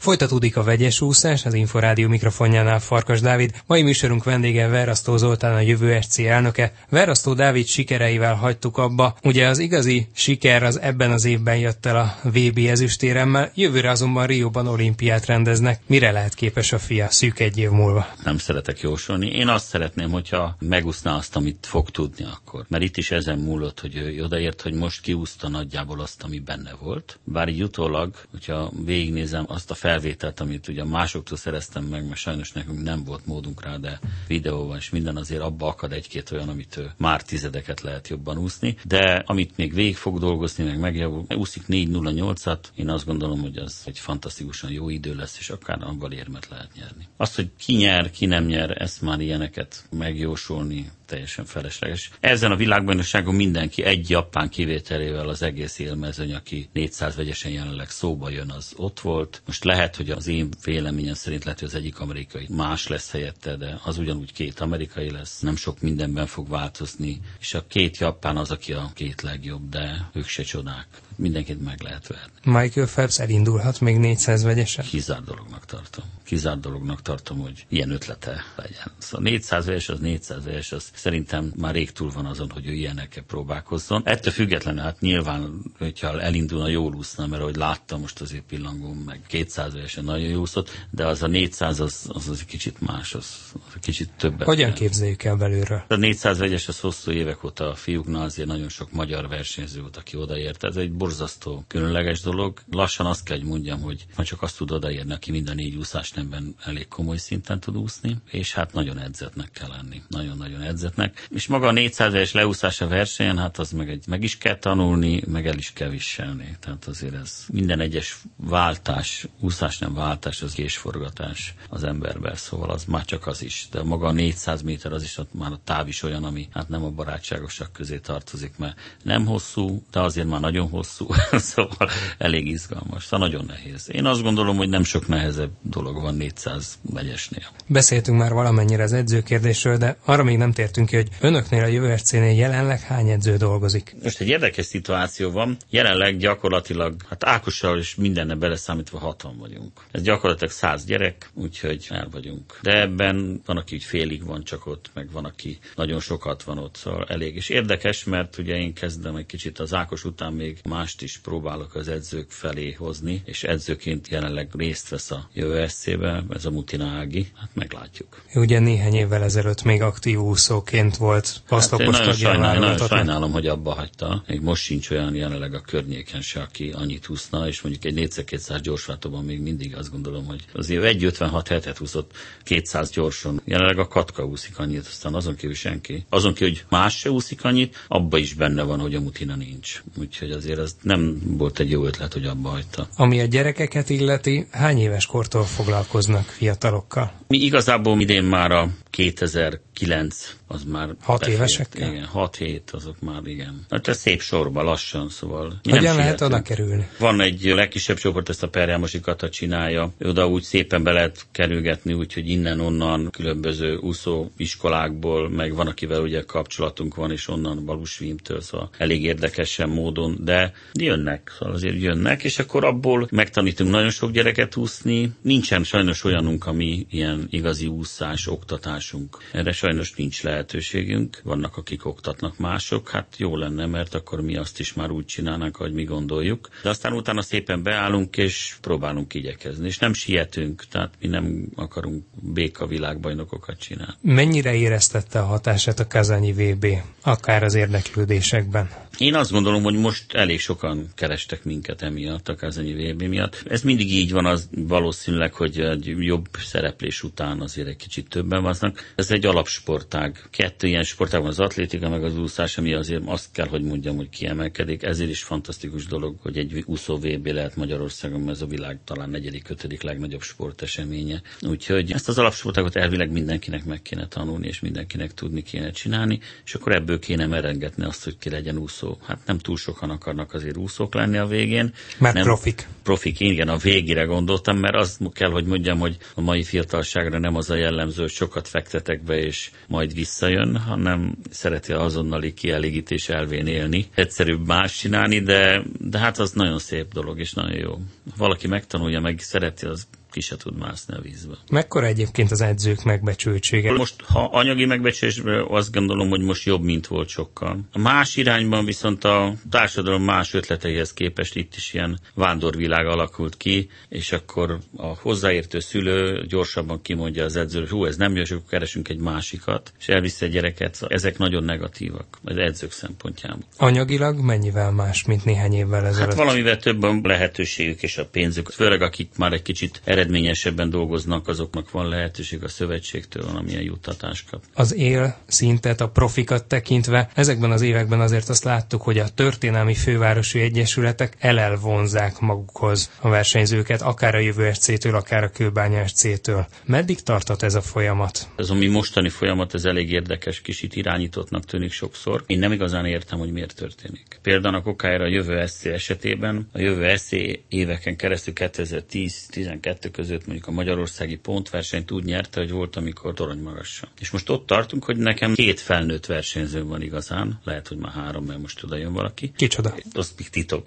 Folytatódik a vegyes úszás, az Inforádió mikrofonjánál Farkas Dávid. Mai műsorunk vendége Verrasztó Zoltán, a Jövő SC elnöke. Verrasztó Dávid sikereivel hagytuk abba. Ugye az igazi siker az ebben az évben jött el a VB ezüstéremmel, jövőre azonban Rióban olimpiát rendeznek. Mire lehet képes a fia szűk egy év múlva? Nem szeretek jósolni. Én azt szeretném, hogyha megúszná azt, amit fog tudni akkor. Mert itt is ezen múlott, hogy ő odaért, hogy most kiúszta nagyjából azt, ami benne volt. Bár így utólag, hogyha végignézem azt a felvételt, amit ugye másoktól szereztem meg, mert sajnos nekünk nem volt módunk rá, de videóval és minden azért abba akad egy-két olyan, amit már tizedeket lehet jobban úszni, de amit még végig fog dolgozni, meg megjavul, úszik 4.08-at, én azt gondolom, hogy az egy fantasztikusan jó idő lesz, és akár abban érmet lehet nyerni. Azt, hogy ki nyer, ki nem nyer, ezt már ilyeneket megjósolni teljesen felesleges. Ezen a világbajnokságon mindenki egy japán kivételével az egész élmezőny, aki 400 vegyesen jelenleg szóba jön, az ott volt. Most lehet, hogy az én véleményem szerint lehet, hogy az egyik amerikai más lesz helyette, de az ugyanúgy két amerikai lesz. Nem sok mindenben fog változni, és a két japán az, aki a két legjobb, de ők se csodák. Mindenkit meg lehet verni. Michael Phelps elindulhat még 400 vegyesen? Kizárt dolognak tartom. Kizárt dolognak tartom, hogy ilyen ötlete legyen. Szóval 400 vegyes, az szerintem már rég túl van azon, hogy ő ilyenekkel próbálkozzon. Ettől függetlenül, hát nyilván, hogyha elindulna, jól úszna, mert ahogy láttam most azért pillangón, meg 200 vegyesen nagyon jó úszott, de az a 400 az egy kicsit más, az kicsit többet. Hogyan képzeljük el belülről? A 400 vegyes az hosszú évek óta a fiúknál azért nagyon sok magyar versenyző volt, aki odaért. Ez egy borzasztó különleges dolog. Lassan azt kell, hogy mondjam, hogy ha csak azt tud odaérni, aki mind a 4 úszásnemben elég komoly szinten tud úszni, és hát nagyon edzetnek kell lenni. Nagyon-nagyon edzetnek. És maga a 400-es leúszás a versenyen, hát az meg is kell tanulni, meg el is kell viselni. Tehát azért ez minden egyes váltás, úszás nem váltás, az gésforgatás az emberben, szóval az már csak az is. De maga a 400 méter az is, már a táv is olyan, ami hát nem a barátságosak közé tartozik, mert nem hosszú, de azért már nagyon hosszú, szóval elég izgalmas, szóval nagyon nehéz. Én azt gondolom, hogy nem sok nehezebb dolog van 400 vegyesnél. Beszéltünk már valamennyire az edzőkérdésről, de arra még nem tértünk ki, hogy önöknél a Jövő SC-nél jelenleg hány edző dolgozik? Most egy érdekes szituáció van. Jelenleg gyakorlatilag, hát Ákossal és mindenne beleszámítva 60 vagyunk. Ez gyakorlatilag 100 gyerek, úgyhogy el vagyunk. De ebben van, aki úgy félig van csak ott, meg van, aki nagyon sokat van ott, szóval elég. És érdekes, mert ugye én kezdem egy kicsit az Ákos után még mást is próbálok az edzők felé hozni, és edzőként jelenleg részt vesz a Jövő SC-be, ez a Mutina Ági, hát meglátjuk. Ugye néhány évvel ezelőtt még aktív úszóként volt oszlopos tagja. Nagyon sajnálom, hogy abba hagyta. Még most sincs olyan jelenleg a környéken se, aki annyit úszna, és mondjuk egy 4x200 gyorsváltóban még mindig azt gondolom, hogy azért 1.56 hetet úszott 200 gyorsan. Jelenleg a Katka úszik annyit, aztán azon kívül senki. Azon kívül, hogy más se úszik annyit, abba is benne van, hogy a Mutina nincs. Úgyhogy azért ez nem volt egy jó ötlet, hogy abba hagyta. Ami a gyerekeket illeti, hány éves kortól foglalkoznak fiatalokkal? Mi igazából idén már a 2009, az már 6 évesekkel? Igen, 6-7, azok már igen. Hát ez szép sorba, lassan, szóval. Hogyan lehet oda kerülni? Van egy legkisebb csoport, ezt a Perjámosi Kata csinálja. Oda úgy szépen be lehet kerülgetni, úgyhogy innen-onnan különböző úszóiskolákból, meg van, akivel ugye kapcsolatunk van, és onnan Balusvimtől, szóval elég érdekesen módon, de jönnek, szóval azért jönnek, és akkor abból megtanítunk nagyon sok gyereket úszni. Nincsen sajnos olyanunk, ami ilyen igazi úszás, oktatásunk. Erre sajnos nincs lehetőségünk. Vannak, akik oktatnak mások, hát jó lenne, mert akkor mi azt is már úgy csinálnánk, ahogy mi gondoljuk. De aztán utána szépen beállunk, és próbálunk igyekezni. És nem sietünk, tehát mi nem akarunk béka világbajnokokat csinálni. Mennyire éreztette a hatását a kazányi VB, akár az érdeklődésekben? Én azt gondolom, hogy most elég sokan kerestek minket emiatt, a kazányi VB miatt. Ez mindig így van, az valószínűleg, hogy egy jobb szereplés után azért egy kicsit többen vannak. Ez egy alapsportág. 2 ilyen sportág van, az atlétika, meg az úszás, ami azért azt kell, hogy mondjam, hogy kiemelkedik. Ezért is fantasztikus dolog, hogy egy úszó VB lehet Magyarországon, mert ez a világ talán 4.-5. legnagyobb sporteseménye. Úgyhogy ezt az alapsportágot elvileg mindenkinek meg kéne tanulni, és mindenkinek tudni kéne csinálni, és akkor ebből kéne merenggetni azt, hogy ki legyen úszó. Hát nem túl sokan akarnak azért azért úszók lenni a végén. Mert profik. Profik, igen, a végére gondoltam, mert azt kell, hogy mondjam, hogy a mai fiatalságra nem az a jellemző, hogy sokat fektetek be, és majd visszajön, hanem szereti azonnali kielégítés elvén élni. Egyszerűbb más csinálni, de hát az nagyon szép dolog, és nagyon jó. Valaki megtanulja, meg szereti, az ki se tud mászni a vízbe. Mekkora egyébként az edzők megbecsültsége? Most, ha anyagi megbecsülésben azt gondolom, hogy most jobb, mint volt sokkal. A más irányban viszont a társadalom más ötleteihez képest itt is ilyen vándorvilág alakult ki, és akkor a hozzáértő szülő gyorsabban kimondja az edzőről, hogy ez nem jó, és akkor keresünk egy másikat, és elviszi a gyereket. Ezek nagyon negatívak az edzők szempontjából. Anyagilag mennyivel más, mint néhány évvel ezelőtt? Hát valamivel több a lehetőségük és a pénzük. Főleg akik már egy kicsit eredményesebben dolgoznak, azoknak van lehetőség a szövetségtől valamilyen juttatást kap. Az él szintet, a profikat tekintve ezekben az években azért azt láttuk, hogy a történelmi fővárosi egyesületek elvonzák magukhoz a versenyzőket, akár a Jövő SC-től, akár a Kőbánya SC-től. Meddig tartott ez a folyamat? Ez a mi mostani folyamat, ez elég érdekes, kicsit irányítottnak tűnik sokszor. Én nem igazán értem, hogy miért történik. Például okára a Jövő SC esetében, a Jövő SC éveken keresztül 2010-12 között mondjuk a magyarországi pontversenyt úgy nyerte, hogy volt, amikor toronymagasra. És most ott tartunk, hogy nekem 2 felnőtt versenyzőm van igazán, lehet, hogy már 3, mert most oda jön valaki. Kicsoda? Az még titok.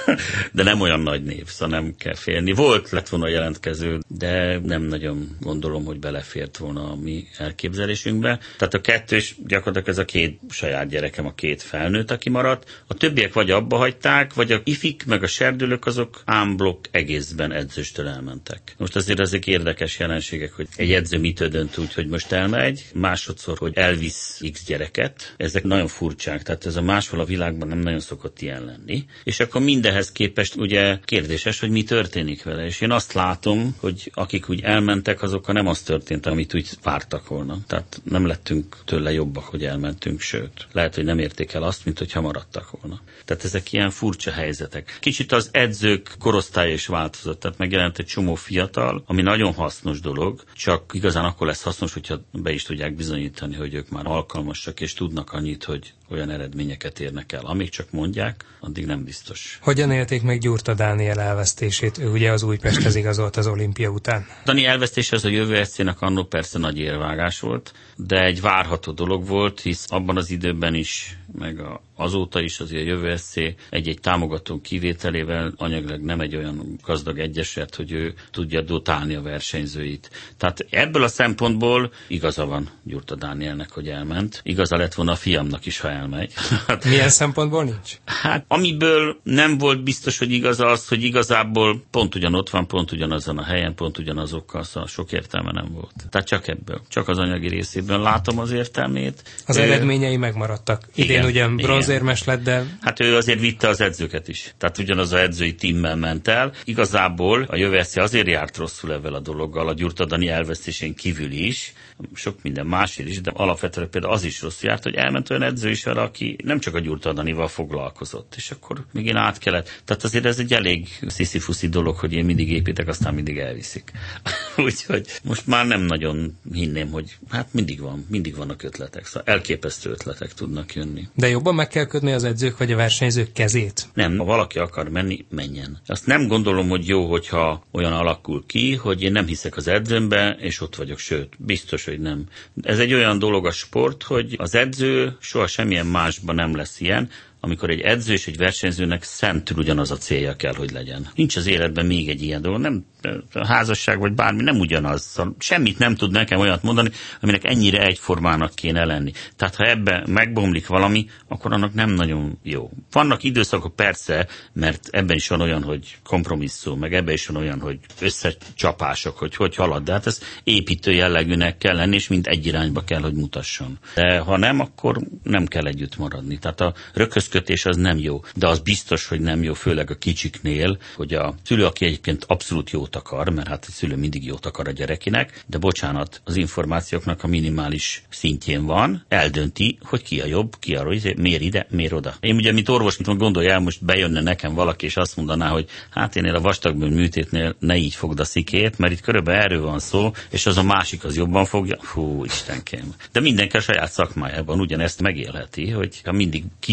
De nem olyan nagy név, szóval nem kell félni. Lett volna jelentkező, de nem nagyon gondolom, hogy belefért volna a mi elképzelésünkbe. Tehát a 2 és gyakorlatilag ez a 2 saját gyerekem, a 2 felnőtt, aki maradt. A többiek vagy abba hagyták, vagy a ifik, meg a serdülők, azok ámblokk egészben edzőstől elmentek. Most azért ezek érdekes jelenségek, hogy egy edző mitől dönt úgy, hogy most elmegy, másodszor, hogy elvisz X gyereket. Ezek nagyon furcsák, tehát ez a máshol a világban nem nagyon szokott ilyen lenni. És akkor mindenhez képest ugye kérdéses, hogy mi történik vele. És én azt látom, hogy akik úgy elmentek, azokkal nem az történt, amit úgy vártak volna. Tehát nem lettünk tőle jobbak, hogy elmentünk, sőt. Lehet, hogy nem érték el azt, mint hogyha maradtak volna. Tehát ezek ilyen furcsa helyzetek. Kicsit az edzők korosztálya is változott, tehát megjelent egy csomó fiatal, ami nagyon hasznos dolog, csak igazán akkor lesz hasznos, hogyha be is tudják bizonyítani, hogy ők már alkalmasak, és tudnak annyit, hogy olyan eredményeket érnek el. Amíg csak mondják, addig nem biztos. Hogyan élték meg Gyurta Dániel elvesztését? Ő ugye az Újpesthez igazolt az olimpia után. Dani elvesztése az a Jövő SC-nek annó persze nagy érvágás volt, de egy várható dolog volt, hisz abban az időben is, meg azóta is azért a Jövő SC egy-egy támogató kivételével anyagilag nem egy olyan gazdag egyesület, hogy ő tudja dotálni a versenyzőit. Tehát ebből a szempontból igaza van Gyurta Dánielnek, hogy elment. Igaza lett volna a fiamnak is, ha elmegy. Milyen szempontból nincs? Hát amiből nem volt biztos, hogy igaz az, hogy igazából pont ugyanott van, pont ugyanazon a helyen, pont ugyanazokkal, szóval sok értelme nem volt. Tehát csak ebből, csak az anyagi részében látom az értelmét. Az eredményei megmaradtak. Idén ugyan bronzérmes lett, de... Hát ő azért vitte az edzőket is. Tehát ugyanaz az edzői tímmel ment el. Igazából a Jövő SC azért járt rosszul ezzel a dologgal, a Gyurta Dani elvesztésén kívül is, sok minden másért is, de alapvetően például az is rosszul járt, hogy elment olyan edző is vele, aki nem csak a Gyurta Danival foglalkozott, és akkor még én át kellett. Tehát azért ez egy elég sziszifuszi dolog, hogy én mindig építek, aztán mindig elviszik. Úgyhogy most már nem nagyon hinném, hogy hát mindig vannak ötletek, szóval elképesztő ötletek tudnak jönni. De jobban meg kell kötni az edzők vagy a versenyzők kezét? Nem, ha valaki akar menni, menjen. Azt nem gondolom, hogy jó, hogyha olyan alakul ki, hogy én nem hiszek az edzőmbe, és ott vagyok, sőt, biztos, hogy nem. Ez egy olyan dolog a sport, hogy az edző soha semmilyen másban nem lesz ilyen, amikor egy edző és egy versenyzőnek szentül ugyanaz a célja kell, hogy legyen. Nincs az életben még egy ilyen dolog, nem a házasság vagy bármi, nem ugyanaz. Semmit nem tud nekem olyat mondani, aminek ennyire egyformának kéne lenni. Tehát ha ebben megbomlik valami, akkor annak nem nagyon jó. Vannak időszakok persze, mert ebben is van olyan, hogy kompromisszum, meg ebben is van olyan, hogy összecsapások, hogy halad. De hát ez építő jellegűnek kell lenni, és mind egy irányba kell, hogy mutasson. De ha nem, akkor nem kell együtt maradni. Tehát a röközkötés az nem jó. De az biztos, hogy nem jó, főleg a kicsiknél, hogy a szülő, aki egyébként abszolút jót akar, mert hát a szülő mindig jót akar a gyerekének, de bocsánat, az információknak a minimális szintjén van, eldönti, hogy ki a jobb, ki a rossz, miért ide, miért oda. Én ugye, mint orvos, mint gondolja el, most bejönne nekem valaki, és azt mondaná, hogy hát én a vastagbőr műtétnél ne így fogd a szikét, mert itt körülbelül erről van szó, és az a másik az jobban fogja. Hú, Istenkém. De mindenki a saját szakmájában ugyanezt megélheti, hogy ha mindig kívülről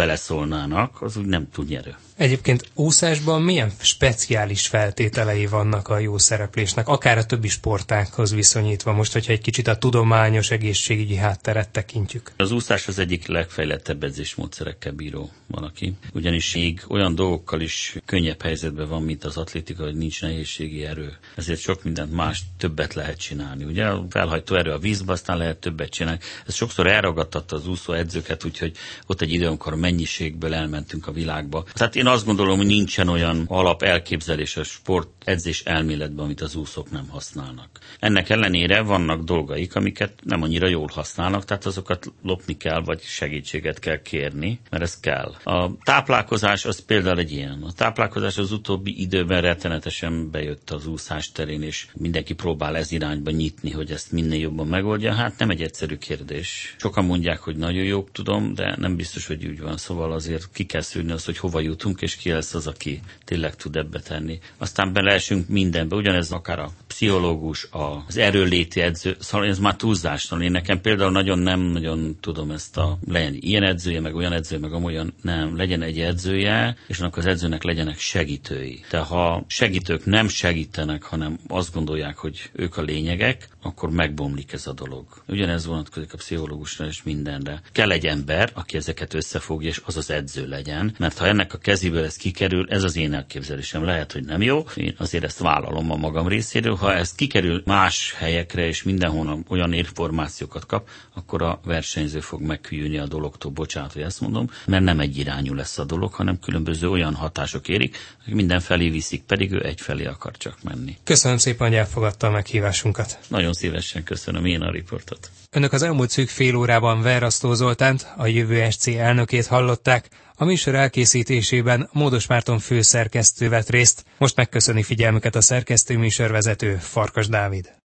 beleszólnának, az úgy nem túl nyerő. Egyébként úszásban milyen speciális feltételei vannak a jó szereplésnek, akár a többi sportághoz viszonyítva, most, hogyha egy kicsit a tudományos egészségügyi hátteret tekintjük? Az úszás az egyik legfejlettebb edzésmódszerekkel bíró valaki, ugyanis még olyan dolgokkal is könnyebb helyzetben van, mint az atlétika, hogy nincs nehézségi erő. Ezért sok mindent más többet lehet csinálni. Ugye a felhajtó erő a vízbe, aztán lehet többet csinálni. Ez sokszor elragadtatta az úszó edzőket, úgyhogy ott egy idő, amikor mennyiségből elmentünk a világba. Tehát én azt gondolom, hogy nincsen olyan alap elképzelés a sport edzés elméletben, amit az úszók nem használnak. Ennek ellenére vannak dolgaik, amiket nem annyira jól használnak, tehát azokat lopni kell, vagy segítséget kell kérni, mert ez kell. A táplálkozás az például egy ilyen. A táplálkozás az utóbbi időben rettenetesen bejött az úszás terén, és mindenki próbál ez irányba nyitni, hogy ezt minél jobban megoldja. Hát nem egy egyszerű kérdés. Sokan mondják, hogy nagyon jó, tudom, de nem biztos, hogy úgy van. Szóval azért ki kell szűrni azt, hogy hova jutunk, és ki lesz az, aki tényleg tud ebbe tenni. Aztán beleesünk mindenbe, ugyanez akár a pszichológus, az erőléti edző, szóval ez már túlzástalan. Én nekem például nagyon tudom ezt legyen ilyen edzője, meg olyan edzője, meg amolyan, nem, legyen egy edzője, és annak az edzőnek legyenek segítői. Tehát ha segítők nem segítenek, hanem azt gondolják, hogy ők a lényegek, akkor megbomlik ez a dolog. Ugyanez vonatkozik a pszichológusra és mindenre. Kell egy ember, aki ezeket összefogja, és az az edző legyen, mert ha ennek a kezéből ez kikerül, ez az én elképzelésem. Lehet, hogy nem jó, én azért ezt vállalom a magam részéről. Ha ez kikerül más helyekre, és mindenhol olyan információkat kap, akkor a versenyző fog meghűlni a dologtól, bocsánat, hogy ezt mondom, mert nem egyirányú lesz a dolog, hanem különböző olyan hatások érik, hogy mindenfelé viszik, pedig ő egyfelé akar csak menni. Köszönöm szépen, hogy elfogadta a meghívásunkat. Nagyon szívesen köszönöm én a riportot. Önök az elmúlt szűk fél órában Verrasztó Zoltánt, a Jövő SC elnökét hallották. A műsor elkészítésében Módos Márton főszerkesztő vett részt. Most megköszöni figyelmüket a szerkesztő műsorvezető, Farkas Dávid.